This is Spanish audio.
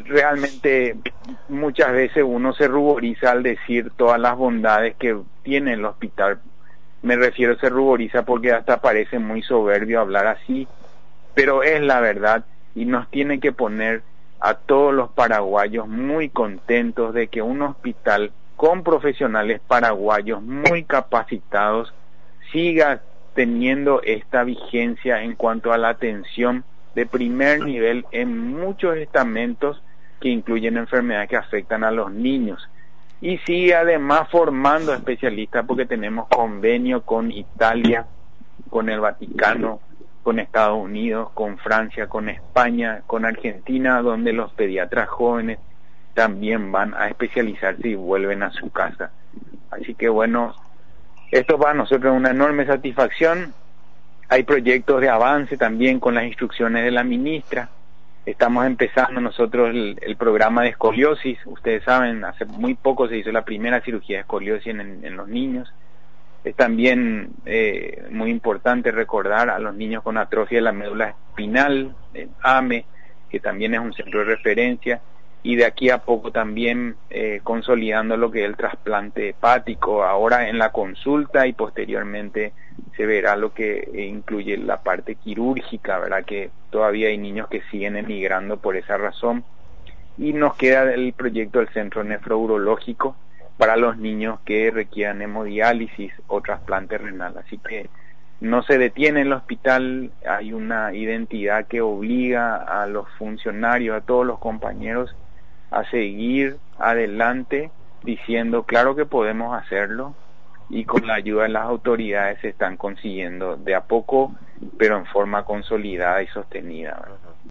realmente muchas veces uno se ruboriza al decir todas las bondades que tiene el hospital. Me refiero, se ruboriza porque hasta parece muy soberbio hablar así, pero es la verdad y nos tiene que poner a todos los paraguayos muy contentos de que un hospital con profesionales paraguayos muy capacitados siga teniendo esta vigencia en cuanto a la atención de primer nivel en muchos estamentos que incluyen enfermedades que afectan a los niños. Y sigue además formando especialistas porque tenemos convenio con Italia, con el Vaticano, con Estados Unidos, con Francia, con España, con Argentina, donde los pediatras jóvenes también van a especializarse y vuelven a su casa. Así que bueno, esto para nosotros es una enorme satisfacción. Hay proyectos de avance también con las instrucciones de la ministra. Estamos empezando nosotros el programa de escoliosis. Ustedes saben, hace muy poco se hizo la primera cirugía de escoliosis en los niños. Es también muy importante recordar a los niños con atrofia de la médula espinal, el AME, que también es un centro de referencia, y de aquí a poco también consolidando lo que es el trasplante hepático, ahora en la consulta, y posteriormente se verá lo que incluye la parte quirúrgica, ¿verdad? Que todavía hay niños que siguen emigrando por esa razón. Y nos queda el proyecto del centro nefrourológico para los niños que requieran hemodiálisis o trasplante renal. Así que no se detiene el hospital, hay una identidad que obliga a los funcionarios, a todos los compañeros, a seguir adelante diciendo, claro que podemos hacerlo, y con la ayuda de las autoridades se están consiguiendo de a poco, pero en forma consolidada y sostenida, ¿verdad?